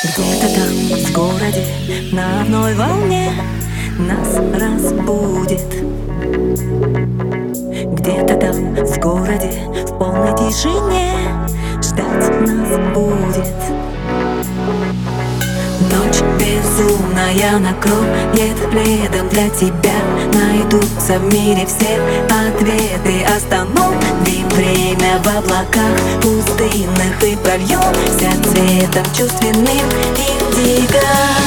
Где-то там, в городе, на одной волне нас разбудит. Где-то там, в городе, в полной тишине ждать нас будет. Ночь безумная накроет пледом для тебя. Найдутся в мире все ответы. Остановим время в облаках пустынных и прольемся цветом чувственным индиго.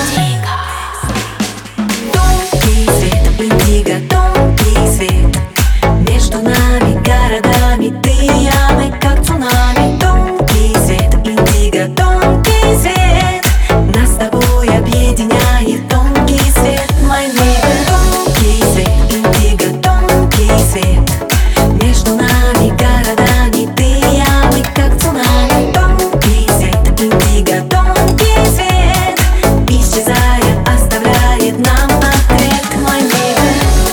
Тонкий свет, индиго, тонкий свет. Между нами, городами, ты и я, мы как цунами. Тонкий свет, индиго, тонкий свет. Нас с тобой объединяет тонкий свет, мой neighbor. Тонкий свет, индиго, тонкий свет. Между нами, городами, ты и я, мы как цунами. Тонкий свет, индиго, тонкий свет. Исчезая, оставляет нам ответ, мой neighbor.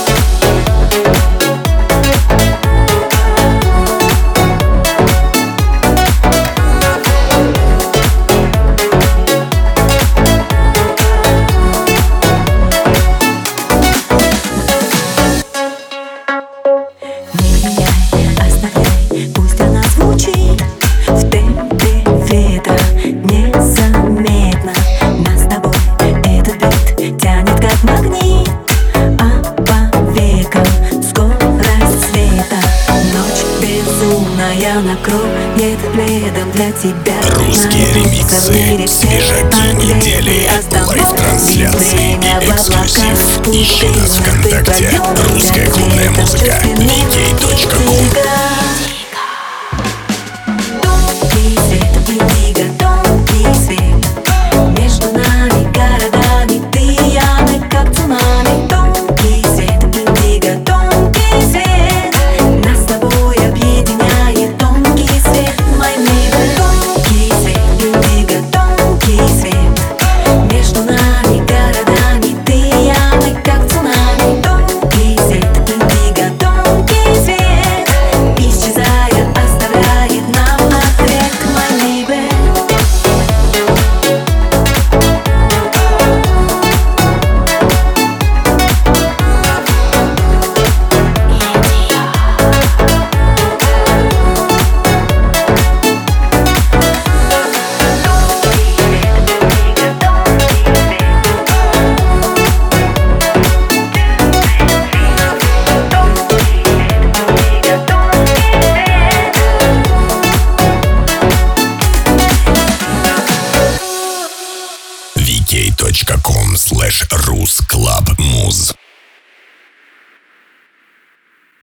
Пусть она звучит в темпе ветра незаметно. Нас с тобой этот бит тянет как магнит, а по векам скорость света. Ночь безумная накроет пледом для тебя. Русские ремиксы, свежаки недели, лайв-трансляции и эксклюзив. Ищи нас ВКонтакте. Русская клубная музыка. vk.com. Тонкий свет, индиго, тонкий свет. Между нами, городами, ты и я, мы как цунами. Тонкий свет, индиго, тонкий свет. Нас с тобой объединяет тонкий свет, мой neighbor. Тонкий свет, индиго, тонкий свет. Между нами, городами, ты и я, мы как цунами. Тонкий свет, индиго, тонкий свет. Исчезая, оставляет нам ответ, мой neighbor. vk.com/rusclubmuz